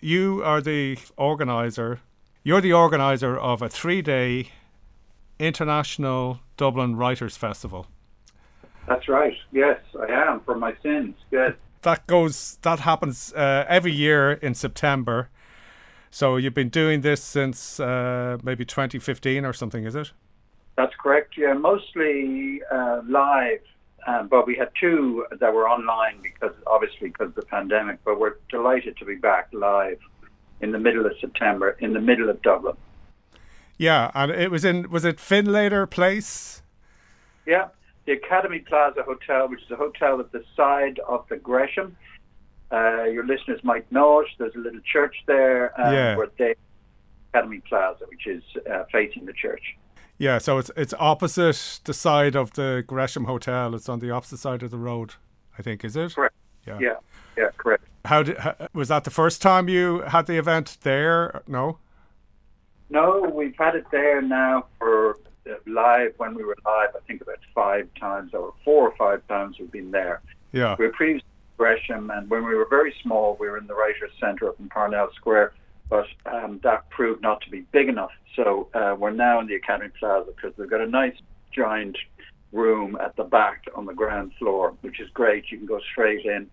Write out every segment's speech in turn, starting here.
you are the organizer. You're the organizer of a 3-day International Dublin Writers Festival. That's right. Yes, I am, for my sins. Yes. That happens every year in September. So you've been doing this since maybe 2015 or something, is it? That's correct. Yeah, mostly live, but we had two that were online because of the pandemic. But we're delighted to be back live in the middle of September, in the middle of Dublin. Yeah, and was it Finlater Place? Yeah, the Academy Plaza Hotel, which is a hotel at the side of the Gresham. Your listeners might know it. There's a little church there. We're there, Academy Plaza, which is facing the church. Yeah, so it's opposite the side of the Gresham Hotel. It's on the opposite side of the road, I think, is it? Correct. Yeah, correct. Was that the first time you had the event there? No? No, we've had it there now for live, when we were live, I think about 5 times, or 4 or 5 times we've been there. Yeah. We were previously in Gresham, and when we were very small, we were in the Writers' Centre up in Parnell Square, but that proved not to be big enough. So we're now in the Academy Plaza because we've got a nice giant room at the back on the ground floor, which is great. You can go straight in,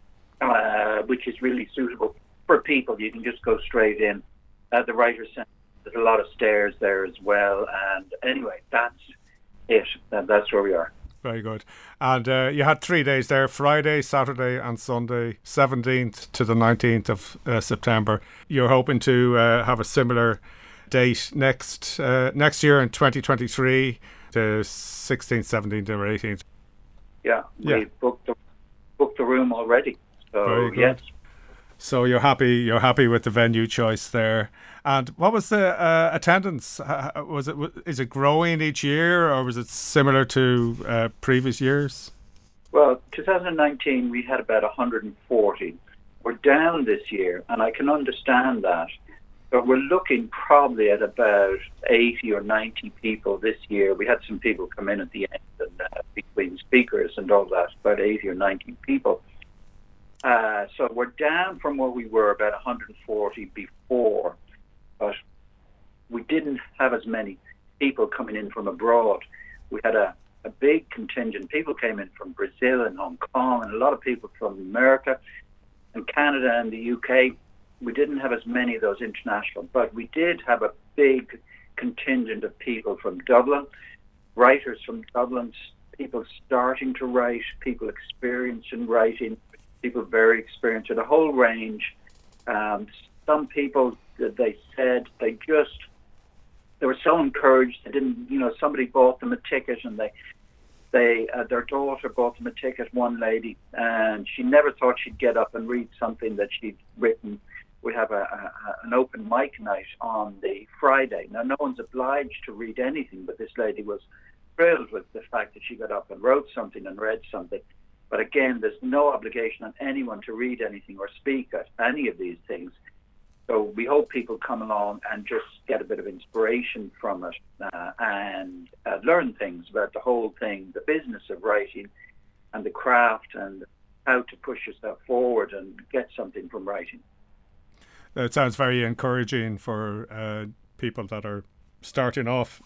which is really suitable for people. You can just go straight in at the Writers' Centre. There's a lot of stairs there as well. And anyway, that's it. That's where we are. Very good. And you had 3 days there, Friday, Saturday and Sunday, 17th to the 19th of September. You're hoping to have a similar date next year in 2023, the 16th, 17th or 18th. Yeah, we booked the room already. So, very good. Yes. So you're happy with the venue choice there. And what was the attendance? Is it growing each year, or was it similar to previous years? Well, 2019 we had about 140. We're down this year, and I can understand that. But we're looking probably at about 80 or 90 people this year. We had some people come in at the end, and between speakers and all that, about 80 or 90 people. So we're down from where we were, about 140 before, but we didn't have as many people coming in from abroad. We had a big contingent. People came in from Brazil and Hong Kong, and a lot of people from America and Canada and the UK. We didn't have as many of those international, but we did have a big contingent of people from Dublin, writers from Dublin, people starting to write, people experienced in writing, people very experienced, a whole range. Some people, they said they were so encouraged. They didn't, somebody bought them a ticket, and their daughter bought them a ticket, one lady, and she never thought she'd get up and read something that she'd written. We have an open mic night on the Friday. Now, no one's obliged to read anything, but this lady was thrilled with the fact that she got up and wrote something and read something. But again, there's no obligation on anyone to read anything or speak at any of these things. So we hope people come along and just get a bit of inspiration from it and learn things about the whole thing, the business of writing and the craft and how to push yourself forward and get something from writing. That sounds very encouraging for people that are starting off.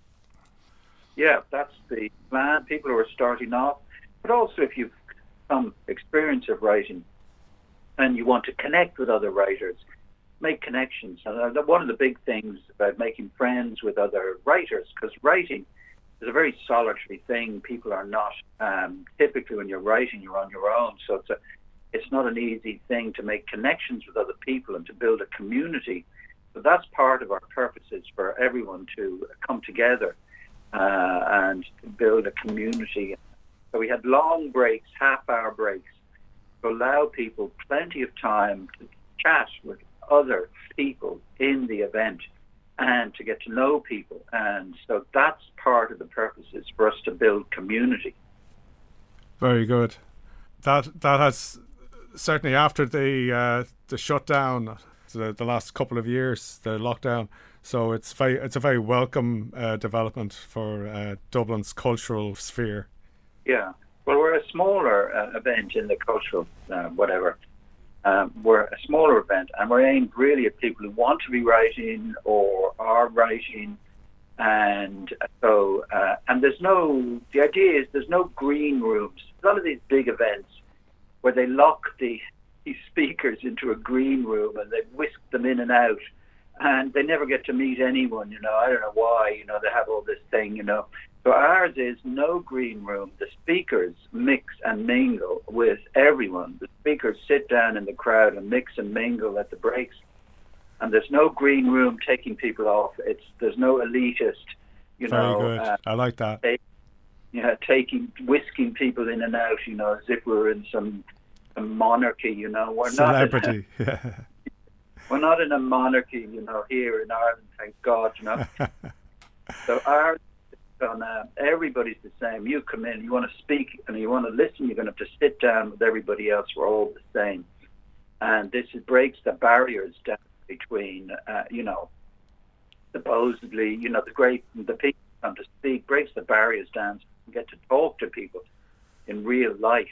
Yeah, that's the plan. People who are starting off. But also if you've some experience of writing and you want to connect with other writers, make connections. And one of the big things about making friends with other writers, because writing is a very solitary thing. People are not, typically when you're writing, you're on your own. So it's not an easy thing to make connections with other people and to build a community. So that's part of our purposes, for everyone to come together and to build a community. So we had long breaks, half-hour breaks, to allow people plenty of time to chat with other people in the event and to get to know people. And so that's part of the purposes, for us to build community. Very good. That has certainly, after the shutdown, the last couple of years, the lockdown. So it's a very welcome development for Dublin's cultural sphere. Yeah, well, we're a smaller event in the cultural whatever, We're a smaller event, and we're aimed really at people who want to be writing or are writing. And so, and the idea is there's no green rooms. A lot of these big events where they lock these speakers into a green room and they whisk them in and out, and they never get to meet anyone, I don't know why, they have all this thing, So ours is no green room. The speakers mix and mingle with everyone. The speakers sit down in the crowd and mix and mingle at the breaks. And there's no green room taking people off. There's no elitist, Very good. I like that. Whisking people in and out, as if we're in some monarchy, We're celebrity. We're not in a monarchy, here in Ireland, thank God, So ours, everybody's the same. You come in, you want to speak and you want to listen, you're going to have to sit down with everybody else. We're all the same. And this breaks the barriers down between, supposedly, the people come to speak, breaks the barriers down so you can get to talk to people in real life,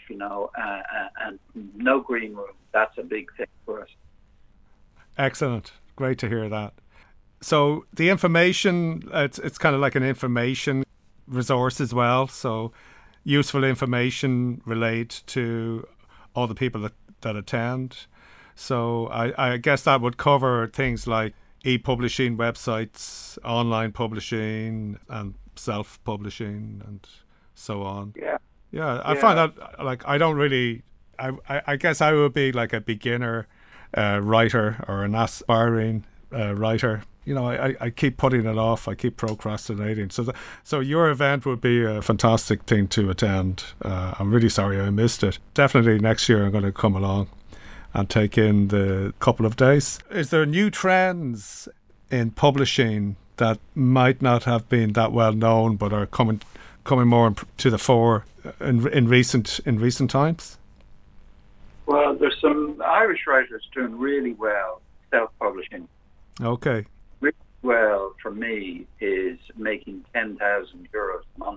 and no green room. That's a big thing for us. Excellent. Great to hear that. So the information, it's kind of like an information resource as well. So useful information relayed to all the people that attend. So I guess that would cover things like e-publishing websites, online publishing, and self-publishing, and so on. Yeah. I find that I don't really. I guess I would be like a beginner writer or an aspiring writer. I keep putting it off. I keep procrastinating. So your event would be a fantastic thing to attend. I'm really sorry I missed it. Definitely next year I'm going to come along and take in the couple of days. Is there new trends in publishing that might not have been that well known but are coming more to the fore in recent times? Well, there's some Irish writers doing really well self-publishing. Okay. Really well for me is making €10,000 a month.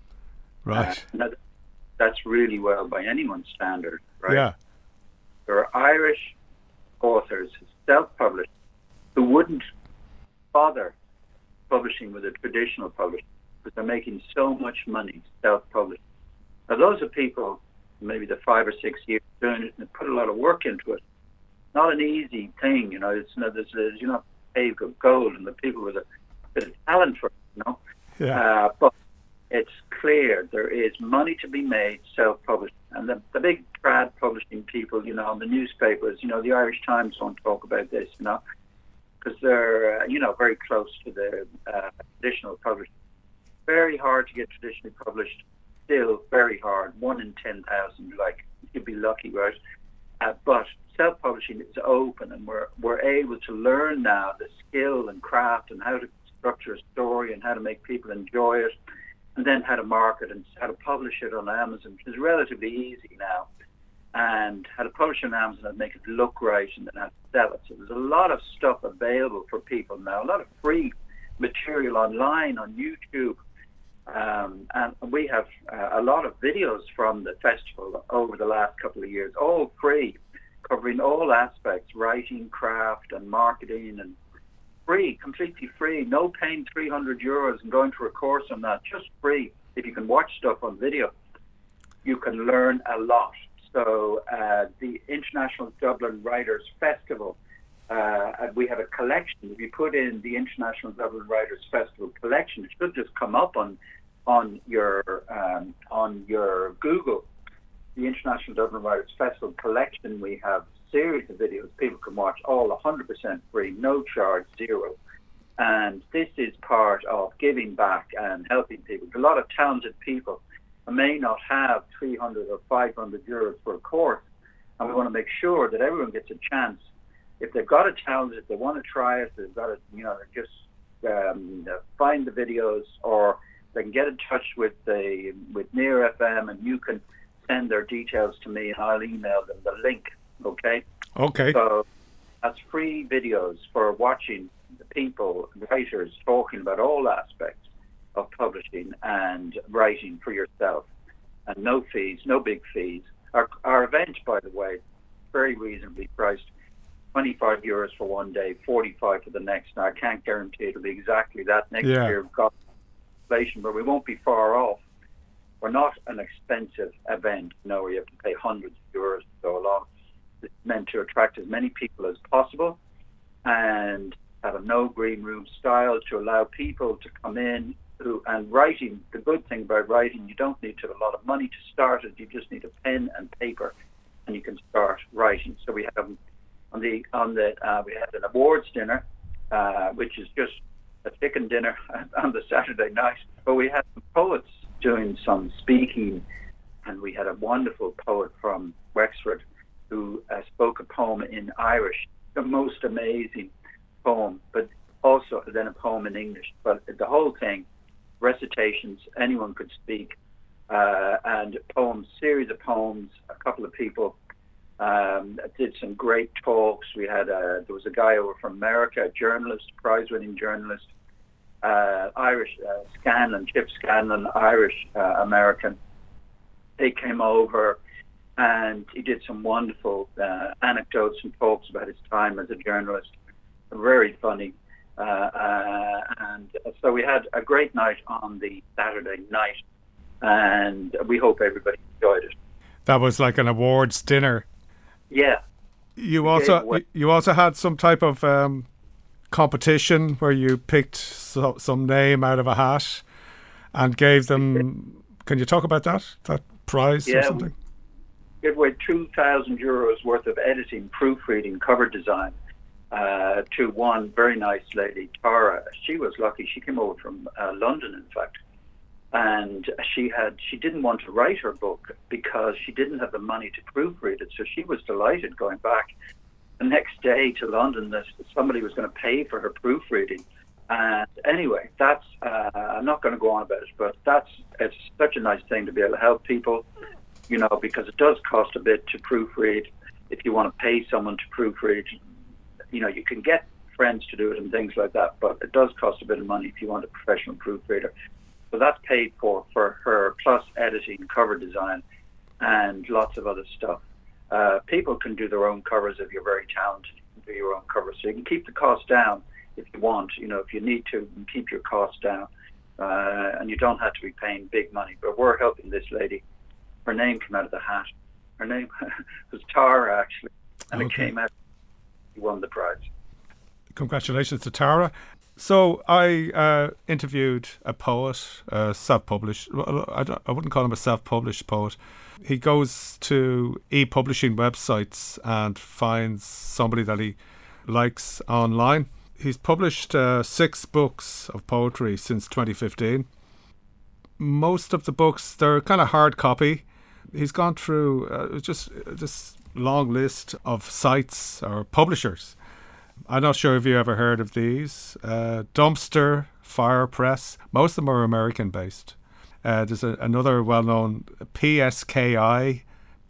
Right. That's really well by anyone's standard, right? Yeah. There are Irish authors self-published who wouldn't bother publishing with a traditional publisher because they're making so much money self-published. Now, those are people, maybe the 5 or 6 years doing it and put a lot of work into it. Not an easy thing, It's you're not paved with gold, and the people with a bit of talent for it, Yeah. But it's clear there is money to be made self-published, and the big trad publishing people, on the newspapers, the Irish Times don't talk about this, because they're very close to the traditional publishing. Very hard to get traditionally published. Still very hard. 1 in 10,000, you'd be lucky, right? But self-publishing is open, and we're able to learn now the skill and craft and how to structure a story and how to make people enjoy it, and then how to market and how to publish it on Amazon, which is relatively easy now, and how to publish on Amazon and make it look right, and then how to sell it. So there's a lot of stuff available for people now, a lot of free material online on YouTube. And we have a lot of videos from the festival over the last couple of years, all free, covering all aspects, writing, craft, and marketing, and free, completely free. No paying €300 and going for a course on that, just free. If you can watch stuff on video, you can learn a lot. So the International Dublin Writers Festival, we have a collection. If you put in the International Dublin Writers Festival collection, it should just come up on your Google. The International Dublin Writers Festival collection. We have a series of videos people can watch, all 100% free, no charge, zero. And this is part of giving back and helping people. A lot of talented people may not have 300 or 500 euros for a course, and we want to make sure that everyone gets a chance. If they've got a talent, if they want to try it, they've got to, just find the videos, or they can get in touch with Near FM, and you can send their details to me, and I'll email them the link. Okay. Okay. So that's free videos for watching the people, writers, talking about all aspects of publishing and writing for yourself, and no fees, no big fees. Our event, by the way, very reasonably priced. 25 euros for one day, 45 for the next. Now, I can't guarantee it'll be exactly that next year. We've got inflation, but we won't be far off. We're not an expensive event, where you have to pay hundreds of euros to go along. It's meant to attract as many people as possible and have a no green room style to allow people to come in and writing. The good thing about writing, you don't need a lot of money to start it. You just need a pen and paper, and you can start writing. So we have we had an awards dinner, which is just a chicken dinner on the Saturday night. But we had some poets doing some speaking, and we had a wonderful poet from Wexford who spoke a poem in Irish, the most amazing poem, but also then a poem in English. But the whole thing, recitations, anyone could speak, and poems, series of poems. A couple of people did some great talks. We had there was a guy over from America, a journalist, prize-winning journalist, Irish, Chip Scanlon, Irish American. They came over, and he did some wonderful anecdotes and talks about his time as a journalist. Very funny. And so we had a great night on the Saturday night, and we hope everybody enjoyed it. That was like an awards dinner. Yeah. You also had some type of competition where you picked some name out of a hat and gave them. Can you talk about that prize or something? Give away €2,000 worth of editing, proofreading, cover design to one very nice lady, Tara. She was lucky. She came over from London, in fact. And she didn't want to write her book because she didn't have the money to proofread it. So she was delighted going back the next day to London that somebody was going to pay for her proofreading. And anyway, that's I'm not going to go on about it, but it's such a nice thing to be able to help people, because it does cost a bit to proofread. If you want to pay someone to proofread, you can get friends to do it and things like that, but it does cost a bit of money if you want a professional proofreader. So that's paid for her, plus editing, cover design, and lots of other stuff. People can do their own covers if you're very talented. You can do your own covers. So you can keep the cost down if you want. If you need to, you can keep your costs down. And you don't have to be paying big money. But we're helping this lady. Her name came out of the hat. Her name was Tara, actually. And It came out. She won the prize. Congratulations to Tara. So I interviewed a poet, self-published. Well, I wouldn't call him a self-published poet. He goes to e-publishing websites and finds somebody that he likes online. He's published 6 books of poetry since 2015. Most of the books, they're kind of hard copy. He's gone through just this long list of sites or publishers. I'm not sure if you ever heard of these. Dumpster, Fire Press. Most of them are American-based. There's another well-known PSKI,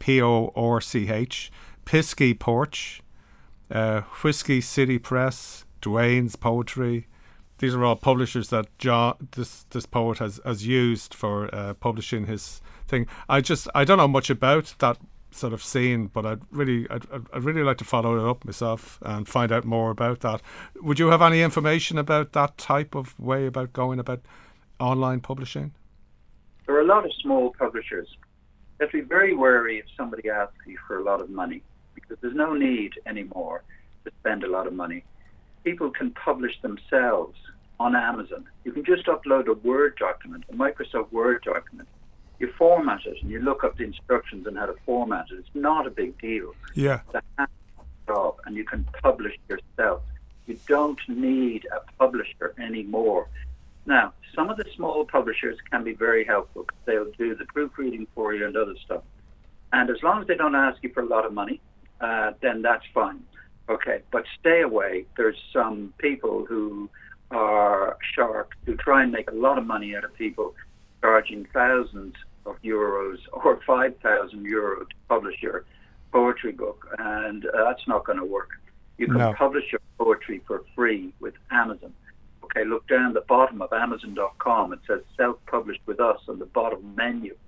PORCH, Pisky Porch, Whiskey City Press, Dwayne's Poetry. These are all publishers that this poet has used for publishing his thing. I don't know much about that sort of scene, but I'd really like to follow it up myself and find out more about that. Would you have any information about that type of way about going about online publishing? There are a lot of small publishers. You have to be very wary if somebody asks you for a lot of money, because there's no need anymore to spend a lot of money. People can publish themselves on Amazon. You can just upload a Word document, a Microsoft Word document. You format it and you look up the instructions on how to format it. It's not a big deal. Yeah. It's a job, and you can publish yourself. You don't need a publisher anymore. Now, some of the small publishers can be very helpful. They'll do the proofreading for you and other stuff. And as long as they don't ask you for a lot of money, then that's fine. Okay, but stay away. There's some people who are sharks who try and make a lot of money out of people, charging thousands of euros or 5,000 euros to publish your poetry book, and that's not going to work. You can publish your poetry for free with Amazon. Okay, look down the bottom of Amazon.com. It says self-published with us on the bottom menu.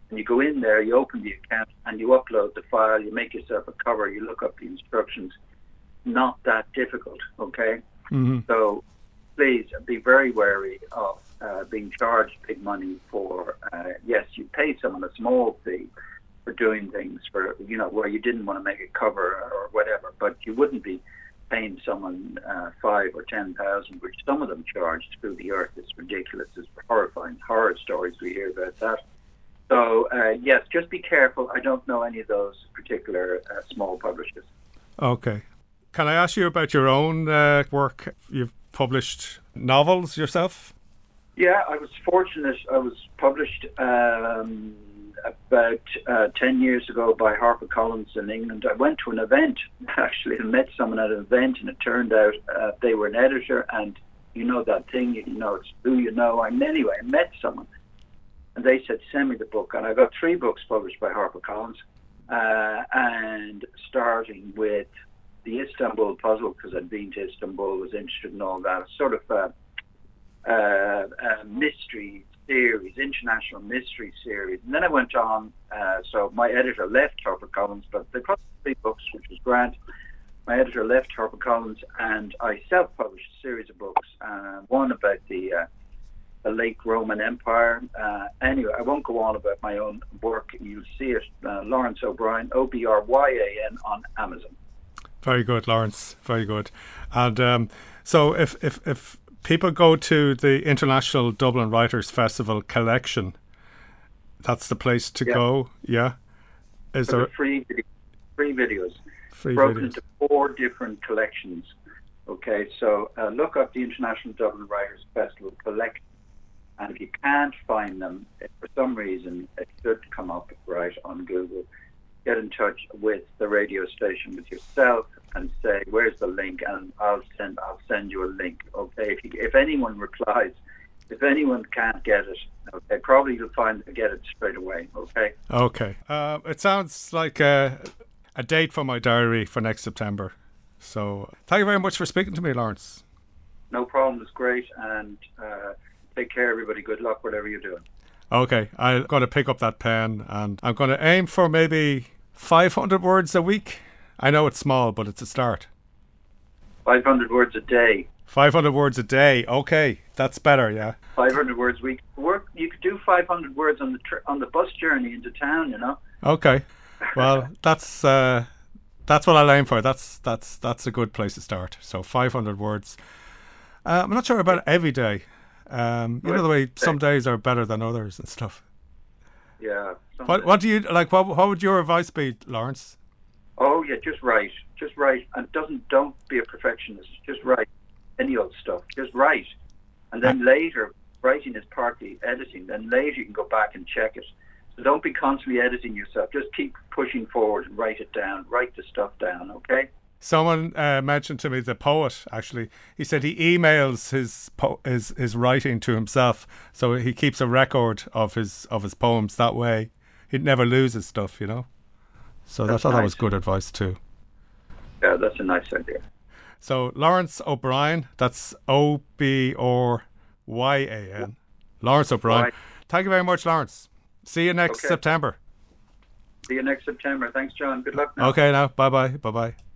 And you go in there, you open the account, and you upload the file, you make yourself a cover, you look up the instructions. Not that difficult, okay? Mm-hmm. So please be very wary of being charged big money for, yes, you pay someone a small fee for doing things for, where you didn't want to make a cover or whatever, but you wouldn't be paying someone 5 or 10,000, which some of them charge through the earth. It's ridiculous. It's horrifying. Horror stories we hear about that. So, yes, just be careful. I don't know any of those particular small publishers. Okay. Can I ask you about your own work? You've published novels yourself? Yeah, I was fortunate. I was published about 10 years ago by HarperCollins in England. I went to an event, actually, and met someone at an event, and it turned out they were an editor, and that thing, it's who you know. I met someone, and they said, send me the book, and I got 3 books published by HarperCollins, and starting with the Istanbul Puzzle, because I'd been to Istanbul, was interested in all that, sort of a mystery series, international mystery series. And then I went on, so my editor left HarperCollins, but they published 3 books, which was grand. My editor left HarperCollins, and I self-published a series of books, one about the late Roman Empire. Anyway, I won't go on about my own work. You'll see it, Lawrence O'Brien, Obryan, on Amazon. Very good, Lawrence. Very good. And so if people go to the International Dublin Writers Festival collection, that's the place to go. Yeah. Is there free videos? Broken into 4 different collections. Okay, so look up the International Dublin Writers Festival collection, and if you can't find them, if for some reason it should come up right on Google, get in touch with the radio station, with yourself, and say, where's the link, and I'll send you a link. Okay, if anyone replies, if anyone can't get it, okay, probably you'll get it straight away. Okay. It sounds like a date for my diary for next September. So thank you very much for speaking to me, Lawrence. No problem. It's great, and take care, everybody. Good luck, whatever you're doing. Okay, I'm going to pick up that pen, and I'm going to aim for maybe 500 words a week. I know it's small, but it's a start. 500 words a day. 500 words a day. Okay, that's better. Yeah. 500 words a week. You could do 500 words on the bus journey into town. Okay. Well, that's what I'll aim for. That's a good place to start. So 500 words. I'm not sure about every day. The way some days are better than others and stuff. Yeah. What do you like? What would your advice be, Lawrence? Oh yeah, just write, and don't be a perfectionist. Just write any old stuff. Just write, and then later, writing is partly editing. Then later you can go back and check it. So don't be constantly editing yourself. Just keep pushing forward and write it down. Write the stuff down. Okay. Someone mentioned to me the poet. Actually, he said he emails his writing to himself, so he keeps a record of his poems that way. He'd never lose his stuff, So I thought that was good advice too. Yeah, that's a nice idea. So Lawrence O'Brien, that's Obryan, Lawrence O'Brien. Right. Thank you very much, Lawrence. See you next September. See you next September. Thanks, John. Good luck now. Okay, now. Bye-bye. Bye-bye.